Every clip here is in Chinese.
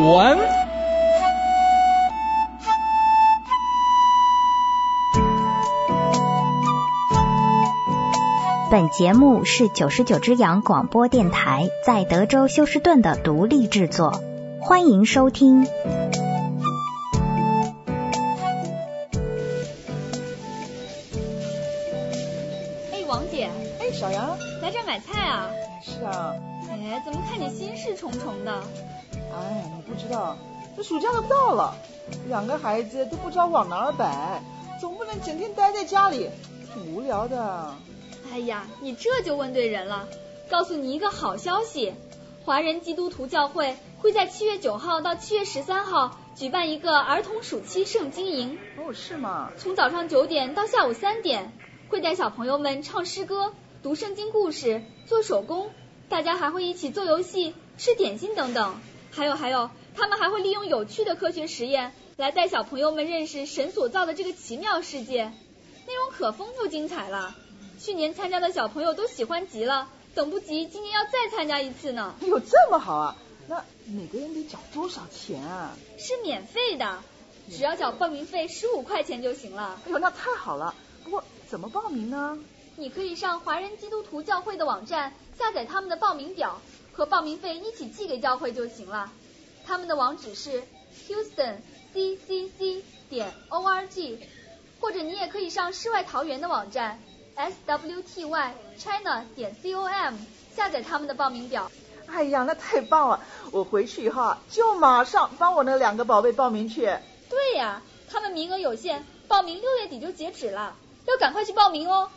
文。 本节目是99只羊广播电台在德州休斯顿的独立制作，欢迎收听。 王姐， 小杨， 来这儿买菜啊？ 是啊。 怎么看你心事重重的？ 你不知道，这暑假都到了，2个孩子都不知道往哪儿摆，总不能整天待在家里，挺无聊的。 哎呀，你这就问对人了。告诉你一个好消息，华人基督徒教会会在7月9号到7月13号举办一个儿童暑期圣经营。 哦，是吗？ 从早上9点到下午3点，会带小朋友们唱诗歌、读圣经故事、做手工，大家还会一起做游戏、吃点心等等。还有，他们还会利用有趣的科学实验来带小朋友们认识神所造的这个奇妙世界，内容可丰富精彩了。去年参加的小朋友都喜欢极了，等不及今年要再参加一次呢。 有这么好啊？那每个人得缴多少钱啊？ 是免费的，只要缴报名费15块钱就行了。 哎呦，那太好了。不过怎么报名呢？ 你可以上华人基督徒教会的网站下载他们的报名表，和报名费一起寄给教会就行了。他们的网址是 HoustonCCC.org， 或者你也可以上世外桃源的网站swtychina.com 下载他们的报名表。 哎呀，那太棒了！我回去以后就马上帮我那2个宝贝报名去。 对呀，他们名额有限，报名6月底就截止了，要赶快去报名哦。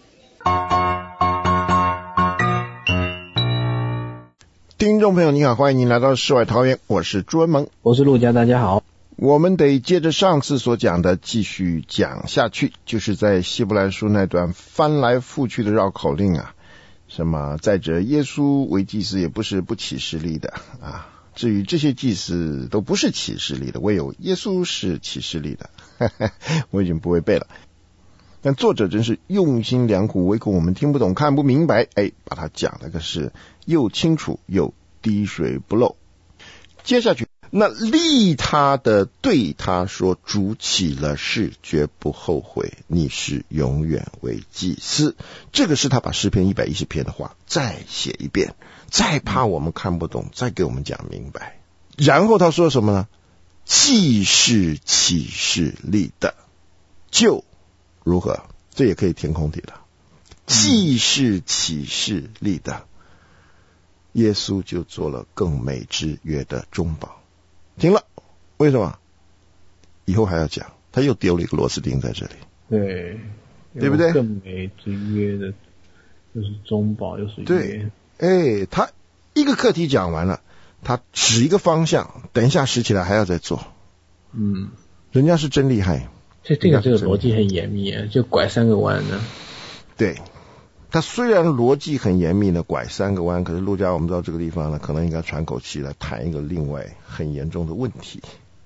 听众朋友你好，欢迎您来到世外桃源，我是朱文萌， 我是陆家，大家好。 我们得接着上次所讲的继续讲下去，就是在希伯来书那段翻来覆去的绕口令啊，什么再者耶稣为祭司也不是不起势力的啊，至于这些祭司都不是起势力的，唯有耶稣是起势力的我已经不会背了，但作者真是用心良苦，唯恐我们听不懂看不明白，把它讲了个是又清楚又滴水不漏。接下去那利他的对他说，主起了誓绝不后悔，你是永远为祭司。这个是他把诗篇110篇的话再写一遍，再怕我们看不懂，再给我们讲明白。然后他说什么呢？既是起誓立的，就如何？这也可以填空题了。既是起誓立的，耶稣就做了更美之约的中保。停了，为什么？以后还要讲，他又丢了一个螺丝钉在这里。 对不对？ 更美之约的，又是中保又是约。 对，他一个课题讲完了，他指一个方向，等一下拾起来还要再做。人家是真厉害。 这个逻辑很严密啊，就拐3个弯呢。 对，他虽然逻辑很严密的拐3个弯，可是陆家我们知道这个地方呢，可能应该喘口气来谈一个另外很严重的问题。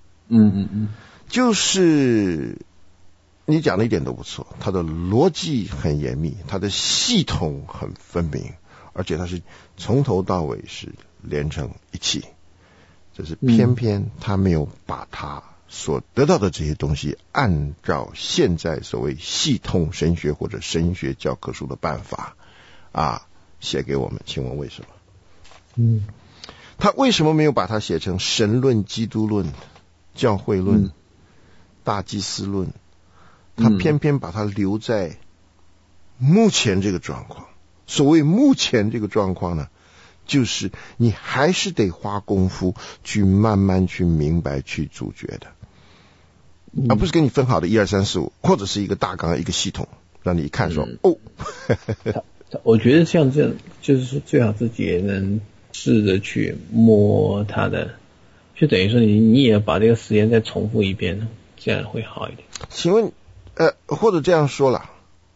就是你讲的一点都不错，他的逻辑很严密，他的系统很分明，而且他是从头到尾是连成一气。这是偏偏他没有把他所得到的这些东西按照现在所谓系统神学或者神学教科书的办法写给我们，请问为什么？他为什么没有把它写成神论、基督论、教会论、大祭司论？他偏偏把它留在目前这个状况。所谓目前这个状况呢，就是你还是得花功夫去慢慢去明白去咀嚼的，而不是给你分好的1、2、3、4、5，或者是一个大纲一个系统，让你一看说我觉得像这样，就是说最好自己也能试着去摸它的，就等于说你也要把这个时间再重复一遍，这样会好一点。 请问或者这样说了，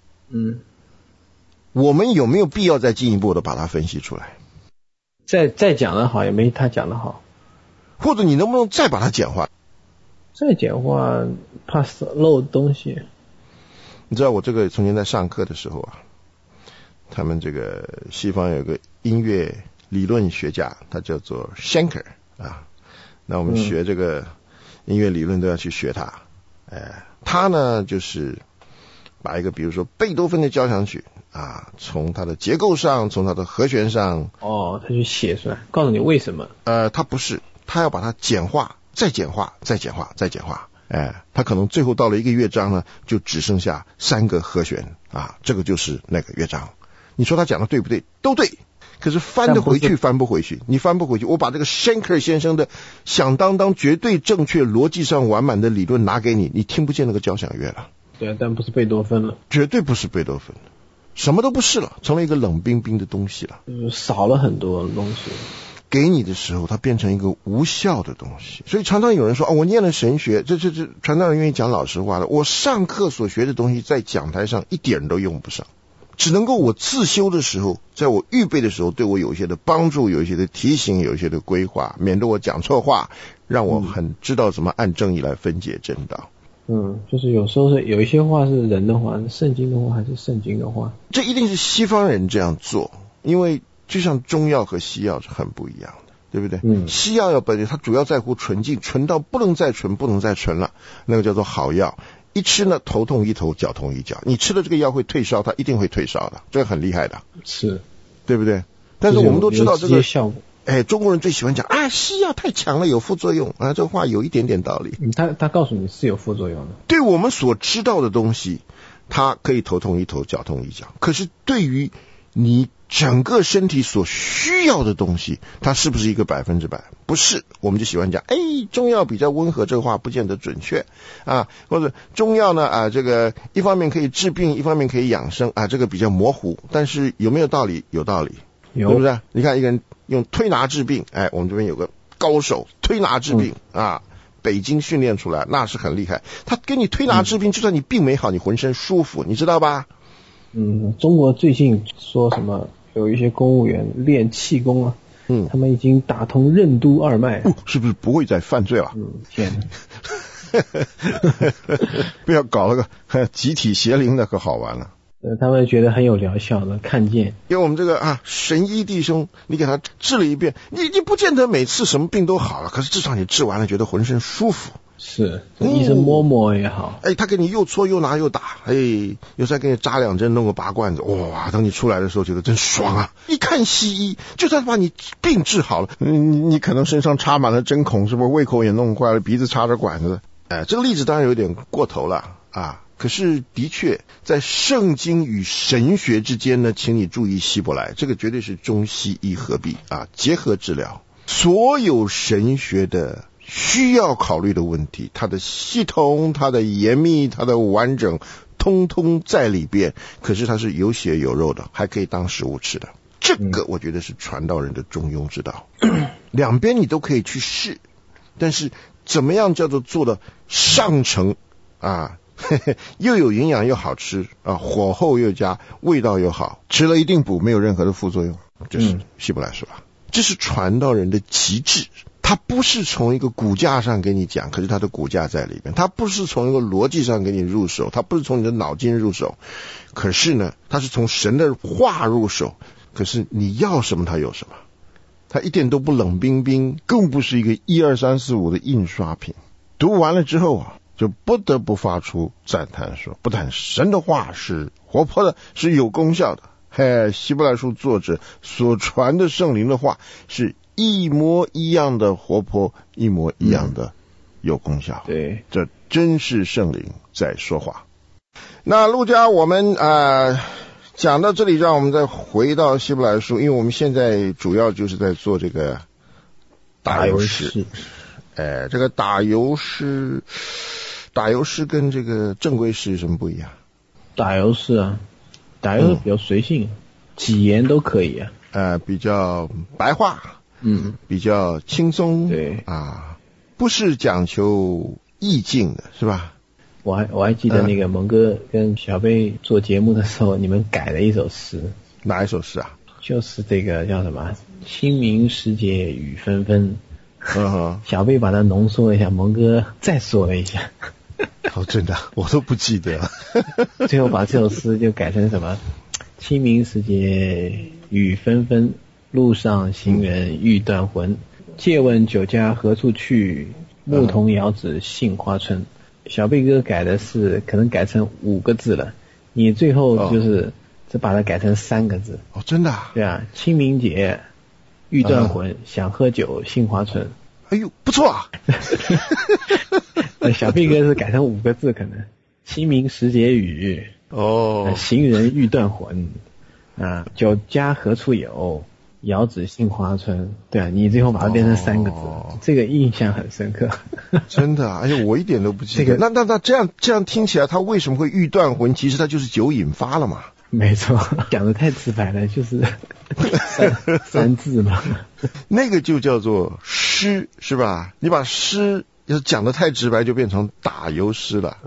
我们有没有必要再进一步的把它分析出来？ 再讲的好也没他讲的好， 或者你能不能再把它简化？ 再简化怕漏东西。 你知道我这个从前在上课的时候他们这个西方有个音乐理论学家，他叫做 Schenker 那我们学这个音乐理论都要去学它。他呢就是把一个比如说贝多芬的交响曲啊，从它的结构上，从它的和弦上， 他去写出来，告诉你为什么。 他不是，他要把它简化，再简化，再简化，再简化。他可能最后到了一个乐章呢，就只剩下3个和弦啊，这个就是那个乐章。你说他讲的对不对？都对。可是翻得回去翻不回去，你翻不回去。我把这个 Schenker 先生的响当当绝对正确逻辑上完满的理论拿给你，你听不见那个交响乐了。 对啊，但不是贝多芬了， 绝对不是贝多芬，什么都不是了，成了一个冷冰冰的东西了， 少了很多东西。 给你的时候它变成一个无效的东西。所以常常有人说我念了神学，这传道人愿意讲老实话的，我上课所学的东西在讲台上一点都用不上，只能够我自修的时候，在我预备的时候对我有一些的帮助，有一些的提醒，有一些的规划，免得我讲错话，让我很知道怎么按正义来分解真道。 就是有时候是有一些话是人的话，是圣经的话还是圣经的话， 这一定是西方人这样做，因为就像中药和西药是很不一样的，对不对？西药要本身它主要在乎纯净，纯到不能再纯，不能再纯了，那个叫做好药。一吃呢，头痛一头，脚痛一脚。你吃了这个药会退烧，它一定会退烧的，这个很厉害的， 是， 对不对？但是我们都知道这个效果。 中国人最喜欢讲西药太强了，有副作用啊，这话有一点点道理。 他告诉你是有副作用的。 对我们所知道的东西，它可以头痛一头，脚痛一脚。可是对于你整个身体所需要的东西，它是不是一个100%？不是。我们就喜欢讲中药比较温和，这个话不见得准确啊，或者中药呢这个一方面可以治病，一方面可以养生啊，这个比较模糊。但是有没有道理？有道理，对不对？你看一个人用推拿治病，我们这边有个高手推拿治病啊，北京训练出来，那是很厉害。他给你推拿治病，就算你病没好，你浑身舒服，你知道吧？ 中国最近说什么有一些公务员练气功啊，他们已经打通任督二脉， 是不是不会再犯罪了？ 天不要搞了个集体邪灵的，可好玩了。 他们觉得很有疗效的，看见。 因为我们这个神医弟兄，你给他治了一遍，你不见得每次什么病都好了，可是至少你治完了觉得浑身舒服。 是，医生摸摸也好。 他给你又搓又拿又打，有时候给你扎2针，弄个拔罐子，哇！等你出来的时候觉得真爽啊！一看西医，就算把你病治好了，你可能身上插满了针孔，是不是胃口也弄坏了，鼻子插着管子？这个例子当然有点过头了啊。可是的确在圣经与神学之间呢，请你注意希伯来，这个绝对是中西医合璧啊，结合治疗。所有神学的需要考虑的问题，它的系统，它的严密，它的完整，通通在里边。可是它是有血有肉的，还可以当食物吃的。这个我觉得是传道人的中庸之道。两边你都可以去试，但是怎么样叫做做的上乘啊？又有营养又好吃啊，火候又佳，味道又好，吃了一定补，没有任何的副作用。这是希伯来书吧？这是传道人的极致。他不是从一个骨架上给你讲，可是他的骨架在里边。他不是从一个逻辑上给你入手，他不是从你的脑筋入手，可是呢，他是从神的话入手。可是你要什么他有什么，他一点都不冷冰冰，更不是一个1、2、3、4、5的印刷品。读完了之后就不得不发出赞叹说，不但神的话是活泼的，是有功效的，希伯来书作者所传的圣灵的话是一模一样的活泼，一模一样的有功效。 对， 这真是圣灵在说话。那路加我们讲到这里，让我们再回到希伯来书，因为我们现在主要就是在做这个打油诗。这个打油诗跟这个正规诗有什么不一样？ 打油诗打油诗比较随性，几言都可以比较白话，比较轻松， 对不是讲求意境的，是吧？ 我还记得那个蒙哥跟小贝做节目的时候，你们改了一首诗。 哪一首诗啊？ 就是这个叫什么清明时节雨纷纷。小贝把它浓缩了一下，蒙哥再说了一下。 真的我都不记得了。 最后把这首诗就改成什么清明时节雨纷纷，路上行人欲断魂， 借问酒家何处去，牧童遥指杏花村。小贝哥改的是可能改成5个字了，你最后就是只把它改成3个字。 哦，真的啊？ 对啊，清明节欲断魂，想喝酒杏花村。 哎呦，不错啊！ 小贝哥是改成5个字，可能清明时节雨，行人欲断魂，酒家何处有，遥指杏花村。对啊，你最后把它变成3个字，这个印象很深刻。 真的啊？哎呦，我一点都不记得。那这样听起来，他为什么会欲断魂？其实他就是酒引发了嘛。 没错，讲得太直白了，就是三字嘛。 那个就叫做诗，是吧？你把诗要是讲得太直白，就变成打油诗了。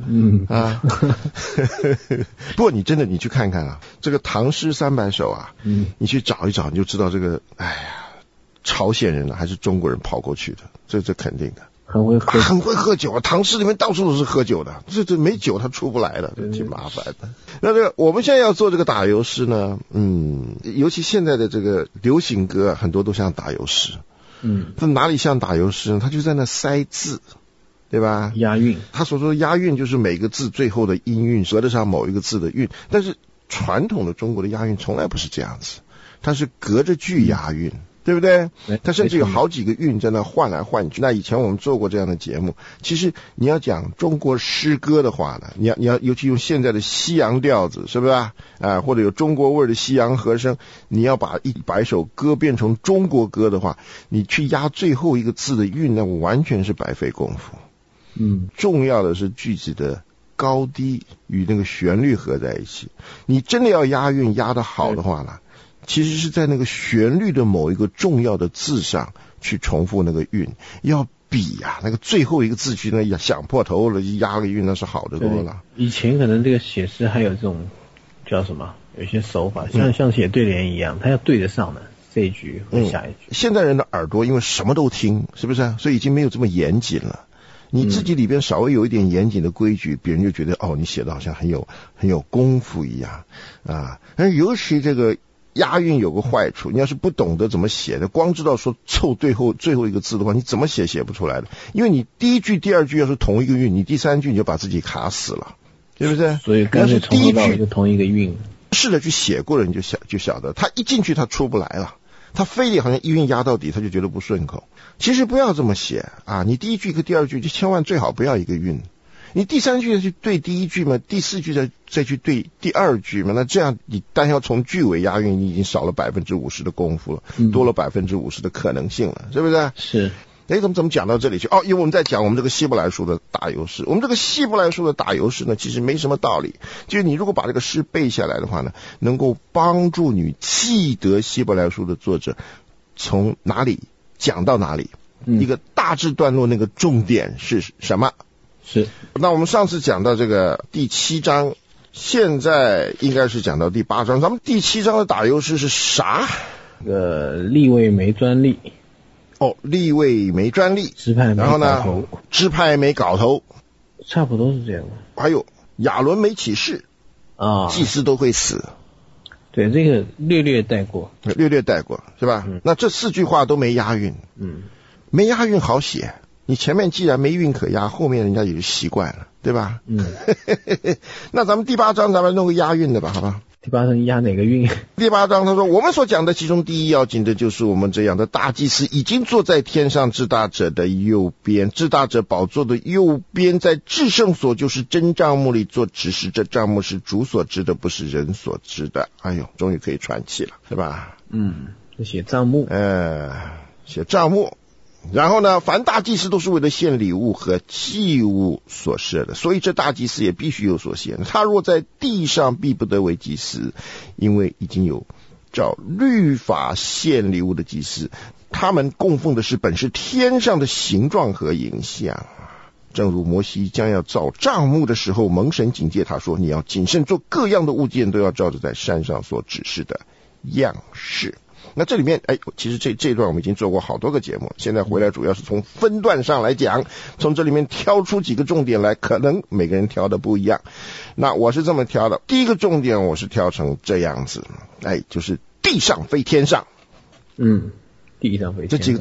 不过你真的你去看看啊，这个唐诗300首啊，你去找一找，你就知道这个，哎呀，朝鲜人还是中国人跑过去的，这肯定的。很会喝酒啊！唐诗里面到处都是喝酒的，这没酒他出不来的，挺麻烦的。那这个我们现在要做这个打油诗呢，尤其现在的这个流行歌很多都像打油诗。它哪里像打油诗呢？它就在那塞字，对吧？ 押韵。他所说的押韵就是每个字最后的音韵合得上某一个字的韵，但是传统的中国的押韵从来不是这样子，它是隔着句押韵。对不对？它甚至有好几个韵在那换来换去。那以前我们做过这样的节目。其实你要讲中国诗歌的话呢，你要尤其用现在的西洋调子，是不是或者有中国味的西洋和声，你要把100首歌变成中国歌的话，你去押最后一个字的韵，那完全是白费功夫。重要的是句子的高低与那个旋律合在一起。你真的要押韵押得好的话呢，其实是在那个旋律的某一个重要的字上去重复那个韵，要比那个最后一个字句呢想破头了押个韵，那是好的多了。 以前可能这个写诗还有这种叫什么，有些手法像写对联一样，它要对得上的这一句和下一句。 现在人的耳朵因为什么都听，是不是？所以已经没有这么严谨了。你自己里边稍微有一点严谨的规矩，别人就觉得你写的好像很有功夫一样啊。但尤其这个押韵有个坏处，你要是不懂得怎么写的，光知道说凑最后一个字的话，你怎么写不出来的。因为你第一句第二句要是同一个韵，你第3句你就把自己卡死了，对不对？ 所以干脆从头到尾就同一个韵， 试着去写过了，你就晓得他一进去他出不来了，他非得好像一韵押到底，他就觉得不顺口。其实不要这么写啊，你第1句和第2句就千万最好不要一个韵，你第3句再去对第1句嘛，第4句再去对第2句嘛，那这样你单要从句尾押韵，你已经少了50%的功夫了，多了50%的可能性了，是不是？ 是。 怎么讲到这里去？因为我们在讲我们这个希伯来书的打油诗。我们这个希伯来书的打油诗呢，其实没什么道理，就是你如果把这个诗背下来的话呢，能够帮助你记得希伯来书的作者从哪里讲到哪里，一个大致段落那个重点是什么。 是。 那我们上次讲到这个第7章，现在应该是讲到第8章。咱们第7章的打油诗是啥？ 利未没专利。 利未没专利， 支派没搞头。 然后呢，支派没搞头， 差不多是这样。 还有亚伦没起誓祭司都会死。 对，这个略略带过是吧？那这4句话都没押韵。没押韵好写，你前面既然没韵可押，后面人家也就习惯了，对吧？那咱们第8章咱们弄个押韵的吧，好吧？ 第8章押哪个韵？ 第8章他说，我们所讲的其中第一要紧的就是我们这样的大祭司已经坐在天上至大者的右边，至大者宝座的右边，在至圣所就是真帐幕里做执事，这帐幕是主所知的，不是人所知的。哎呦，终于可以喘气了，是吧？ 写帐幕， 写帐幕。然后呢，凡大祭司都是为了献礼物和祭物所设的，所以这大祭司也必须有所献。他若在地上，必不得为祭司，因为已经有照律法献礼物的祭司，他们供奉的是本是天上的形状和形象。正如摩西将要造帐幕的时候，蒙神警戒他说，你要谨慎做各样的物件，都要照着在山上所指示的样式。那这里面其实这一段我们已经做过好多个节目，现在回来主要是从分段上来讲，从这里面挑出几个重点来，可能每个人挑的不一样。那我是这么挑的，第一个重点我是挑成这样子，就是地上非天上。 地上非天上， 这几个字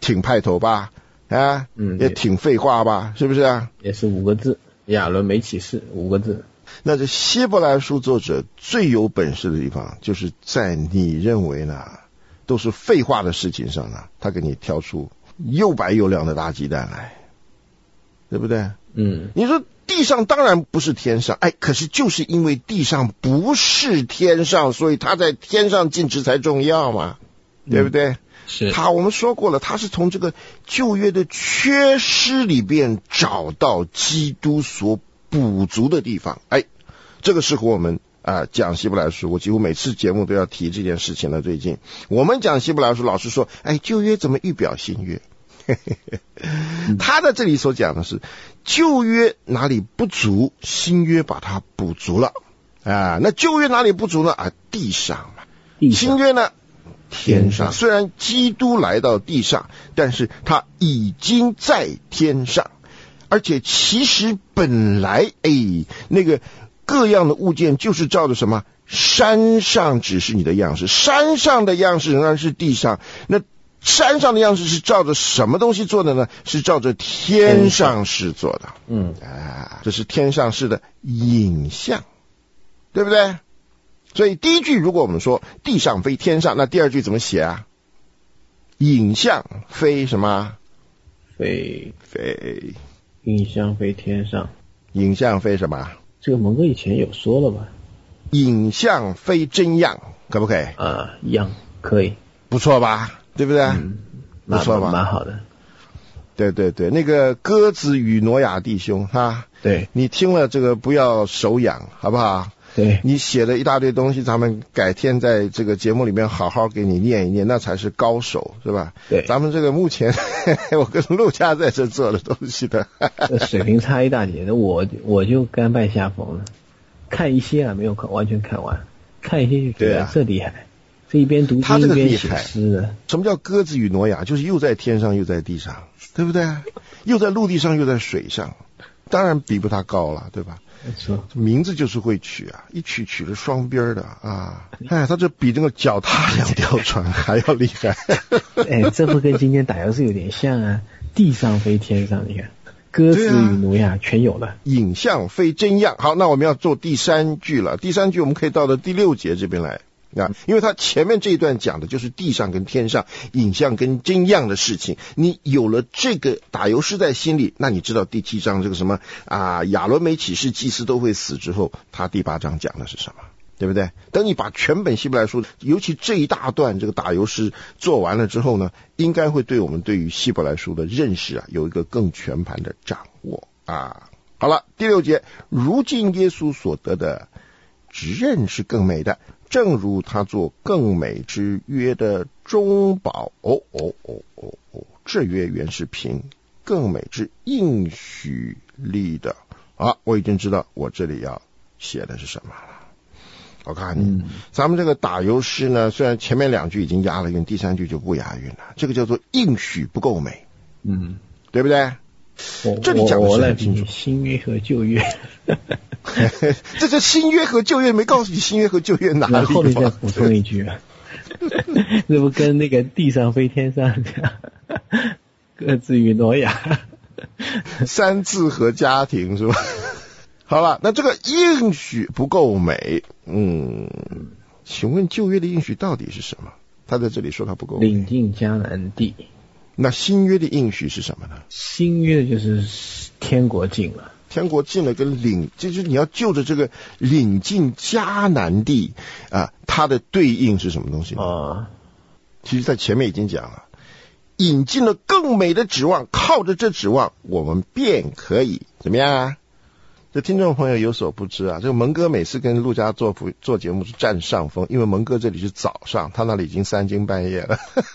挺派头吧？啊，也挺废话吧？是不是啊？ 也是5个字，亚伦没启示5个字。 那这希伯来书作者最有本事的地方，就是在你认为呢都是废话的事情上呢，他给你挑出又白又亮的大鸡蛋来，对不对？你说地上当然不是天上，可是就是因为地上不是天上，所以他在天上尽职才重要嘛，对不对？ 是我们说过了，他是从这个旧约的缺失里边找到基督所补足的地方。这个适合我们讲希伯来书，我几乎每次节目都要提这件事情了。最近我们讲希伯来书，老师说旧约怎么预表新约？他在这里所讲的是旧约哪里不足，新约把它补足了那旧约哪里不足呢？地上嘛。新约呢，天上。虽然基督来到地上，但是他已经在天上，而且其实本来那个各样的物件就是照着什么？山上只是你的样式，山上的样式仍然是地上。那山上的样式是照着什么东西做的呢？是照着天上式做的。这是天上式的影像，对不对？所以第一句如果我们说地上非天上，那第二句怎么写啊？影像非什么？非影像非天上。影像非什么？ 这个蒙哥以前有说了吧？ 影像非真样，可不可以？ 样可以， 不错吧？对不对？不错吧？ 蛮好的。 对对对，那个鸽子与挪亚弟兄对， 你听了这个不要手痒，好不好？ 对， 你写了一大堆东西，咱们改天在这个节目里面好好给你念一念，那才是高手，是吧？ 对， 咱们这个目前我跟陆家在这做的东西的水平差一大截的，我就甘拜下风了。看一些没有完全看完，看一些就觉得这厉害。这一边读经一边写诗的。 什么叫鸽子与挪亚？就是又在天上又在地上，对不对？又在陆地上又在水上，当然比不他高了，对吧？ 没错， 名字就是会取一取了双边的他这比这个脚踏2条船还要厉害。 这不跟今天打游戏有点像啊？地上飞天上，你看鸽子与挪亚全有了。 影像非真样。好，那我们要做第3句了。第3句我们可以到了第6节这边来因为他前面这一段讲的就是地上跟天上影像跟真样的事情，你有了这个打油诗在心里，那你知道第7章这个什么亚伦没启示祭司都会死之后，他第8章讲的是什么，对不对？等你把全本希伯来书尤其这一大段这个打油诗做完了之后呢，应该会对我们对于希伯来书的认识有一个更全盘的掌握好了，第6节，如今耶稣所得的职任是更美的，正如他做更美之约的中保。这约原是凭更美之应许立的。我已经知道我这里要写的是什么了。我看你，咱们这个打油诗呢，虽然前面2句已经押了韵，第3句就不押韵了，这个叫做应许不够美，对不对？这里讲的是很清楚， 新约和旧约。 这新约和旧约没告诉你新约和旧约哪里？ 后面再补充一句这不跟那个地上飞天上鸽子与挪亚 3字和家庭是吧？好了，那这个应许不够美，请问旧约的应许到底是什么？他在这里说他不够美， 领进迦南地。 那新约的应许是什么呢？ 新约的就是天国近了， 天国近了跟就是你要就着这个领进迦南地它的对应是什么东西其实在前面已经讲了，引进了更美的指望，靠着这指望我们便可以怎么样这听众朋友有所不知这个蒙哥每次跟陆家做节目是占上风，因为蒙哥这里是早上，他那里已经3更半夜了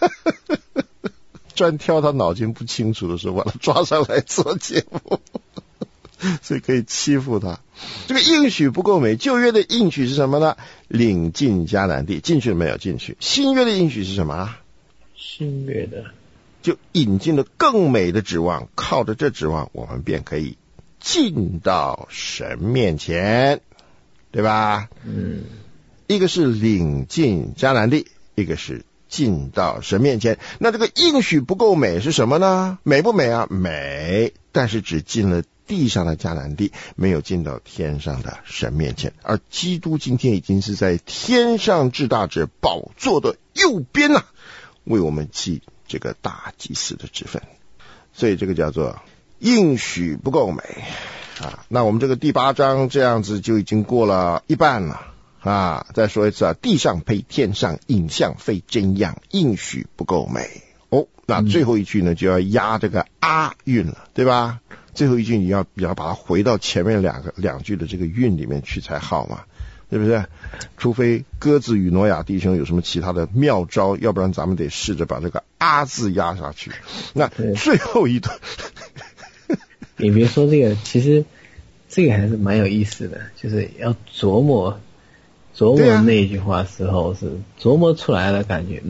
专挑他脑筋不清楚的时候把他抓上来做节目所以可以欺负他。这个应许不够美，旧约的应许是什么呢？领进迦南地，进去了没有？进去。新约的应许是什么？ 新约的就引进了更美的指望，靠着这指望我们便可以进到神面前，对吧？一个是领进迦南地，一个是进到神面前。那这个应许不够美是什么呢？美不美啊？美，但是只进了地上的迦南地，没有进到天上的神面前。而基督今天已经是在天上至大者宝座的右边啊，为我们记这个大祭司的职分。所以这个叫做应许不够美啊。那我们这个第8章这样子就已经过了一半了啊。再说一次啊，地上非天上，影像非真样，应许不够美哦。那最后一句呢，就要押这个啊韵了，对吧？最后一句你要把它回到前面两句的这个韵里面去才好嘛，对不对？除非鸽子与挪亚弟兄有什么其他的妙招，要不然咱们得试着把这个啊字压下去。那最后一段你别说这个，其实这个还是蛮有意思的，就是要琢磨那一句话时候是琢磨出来的感觉，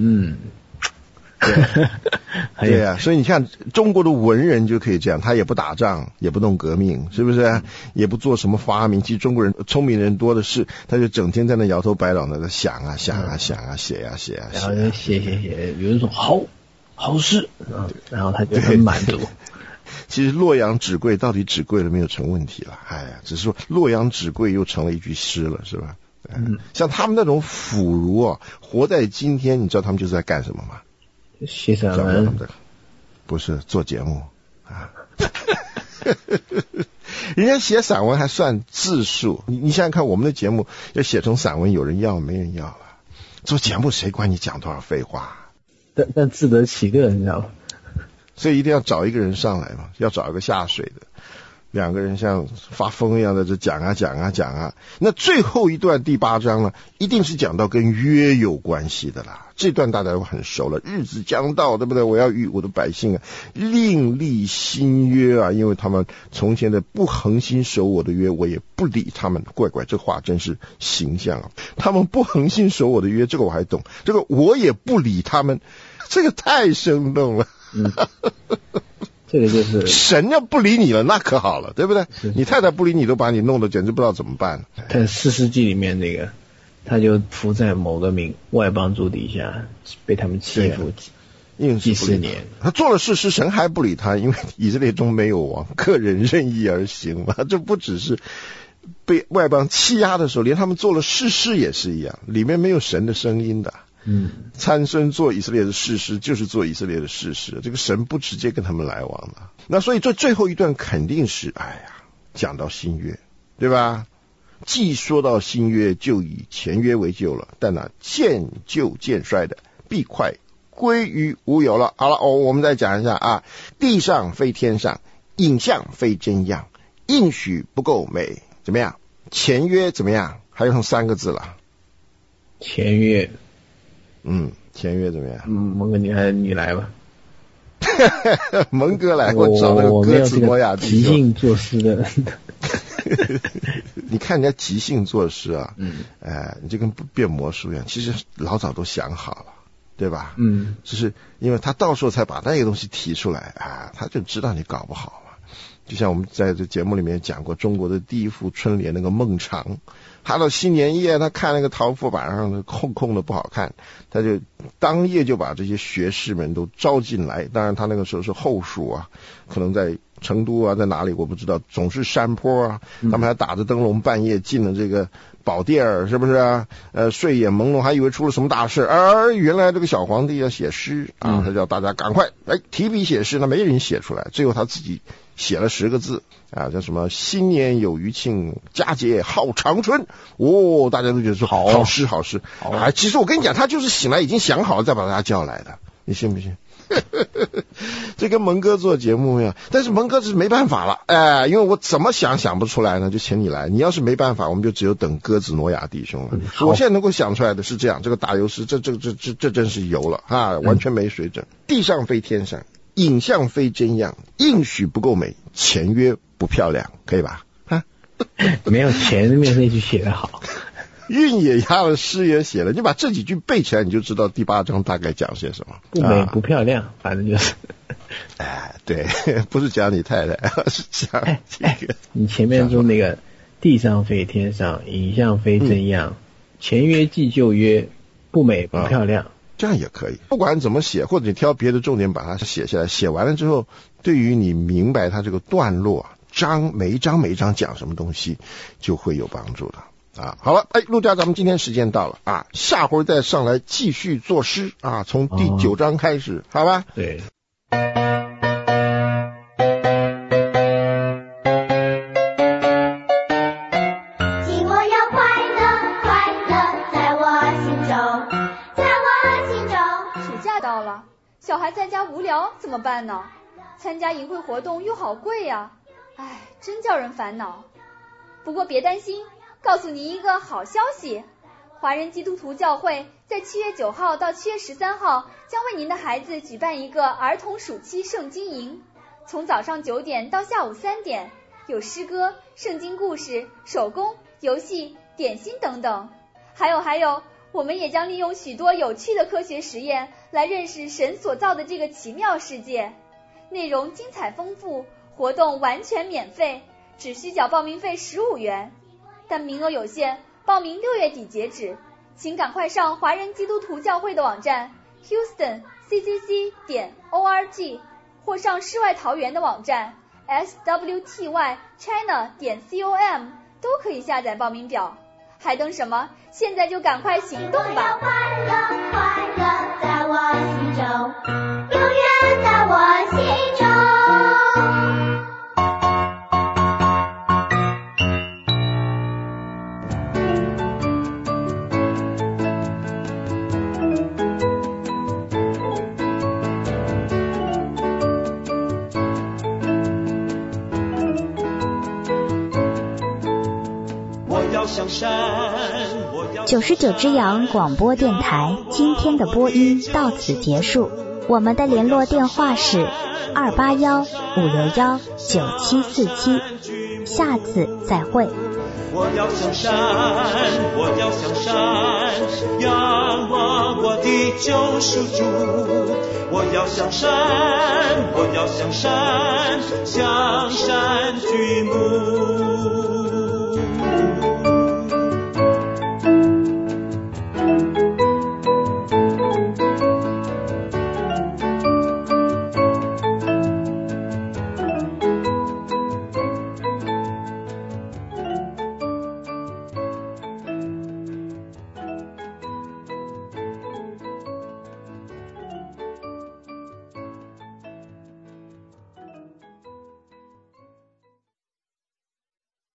对啊，所以你看中国的文人就可以这样，他也不打仗，也不弄革命，是不是？也不做什么发明。其实中国人聪明人多的是，他就整天在那摇头摆脑的想啊，写啊， 然后就写，有人说好事，然后他就很满足。 其实洛阳纸贵到底纸贵了没有成问题了，只是说洛阳纸贵又成了一句诗了，是吧？像他们那种腐儒啊，活在今天，你知道他们就是在干什么吗？ 写散文， 不是做节目啊。人家写散文还算字数，你想想看，我们的节目要写成散文，有人要没人要了。做节目谁管你讲多少废话？ 但自得其乐，你知道吗？ 所以一定要找一个人上来嘛，要找一个下水的，两个人像发疯一样的这讲啊。那最后一段第8章呢，一定是讲到跟约有关系的啦。这段大家都很熟了，日子将到，对不对？我要与我的百姓啊另立新约啊，因为他们从前的不恒心守我的约，我也不理他们。乖，这话真是形象啊！他们不恒心守我的约，这个我还懂，这个我也不理他们，这个太生动了。 这个就是神要不理你了，那可好了，对不对？你太太不理你，都把你弄得简直不知道怎么办。 在士师记里面那个，他就伏在某个外邦族底下，被他们欺负几十年。 他做了事实，神还不理他，因为以色列中没有王，个人任意而行嘛。这不只是被外邦欺压的时候，连他们做了士师也是一样，里面没有神的声音的。参孙做以色列的士师，就是做以色列的士师，这个神不直接跟他们来往了。那所以这最后一段肯定是讲到新约，对吧？既说到新约，就以前约为旧了，但那渐旧渐衰的，必快归于无有了。好了，我们再讲一下啊，地上非天上，影像非真样，应许不够美，怎么样？前约怎么样？还有剩3个字了。 前约。 前约怎么样？ 蒙哥，你来吧。 蒙哥来，我找那个鸽子挪亚弟兄。 即兴作诗的。 你看人家即兴作诗啊，你就跟变魔术一样，其实老早都想好了，对吧？只是因为他到时候才把那个东西提出来他就知道你搞不好嘛。就像我们在这节目里面讲过，中国的第一副春联那个孟尝，他到新年夜，他看那个桃符板上的空的不好看，他就当夜就把这些学士们都招进来。当然他那个时候是后蜀啊，可能在成都啊，在哪里我不知道，总是山坡啊，他们还打着灯笼半夜进了这个宝殿，是不是啊？睡眼朦胧，还以为出了什么大事，而原来这个小皇帝要写诗啊，他叫大家赶快提笔写诗，那没人写出来，最后他自己写了10个字啊，叫什么新年有余庆，佳节好长春。大家都觉得说好诗其实我跟你讲，他就是醒来已经想好了再把大家叫来的，你信不信？这跟蒙哥做节目一样，但是蒙哥是没办法了，因为我怎么想不出来呢，就请你来。你要是没办法，我们就只有等鸽子挪亚弟兄了。我现在能够想出来的是这样，这个打油诗，这真是油了完全没水准。地上非天上，影像非真样，应许不够美，前约不漂亮，可以吧？ 没有前面那句写得好。 韵也押了，诗也写了，你把这几句背起来，你就知道第8章大概讲些什么。 不美不漂亮，反正就是。 对，不是讲你太太，是讲这个。 你前面说那个地上非天上，影像非真样，前约即旧约，不美不漂亮， 这样也可以。不管怎么写，或者你挑别的重点把它写下来，写完了之后，对于你明白它这个段落每一章讲什么东西就会有帮助的啊。好了，陆家，咱们今天时间到了啊，下回再上来继续作诗啊，从第9章开始，好吧？ 对。 小孩在家无聊怎么办呢？参加营会活动又好贵呀，真叫人烦恼。不过别担心，告诉你一个好消息，华人基督徒教会在7月9号到7月13号将为您的孩子举办一个儿童暑期圣经营，从早上9点到下午3点，有诗歌、圣经故事、手工、游戏、点心等等。还有我们也将利用许多有趣的科学实验来认识神所造的这个奇妙世界。内容精彩丰富，活动完全免费，只需缴报名费15元。但名额有限，报名6月底截止，请赶快上华人基督徒教会的网站 houstonccc.org 或上世外桃源的网站 swtychina.com 都可以下载报名表。还等什么？现在就赶快行动吧！快乐快乐在我心中，永远在我心中。 99只羊广播电台今天的播音到此结束，我们的联络电话是281-561-9747，下次再会。 我要向山，我要向山，仰望我的救赎主。我要向山，我要向山，向山举目。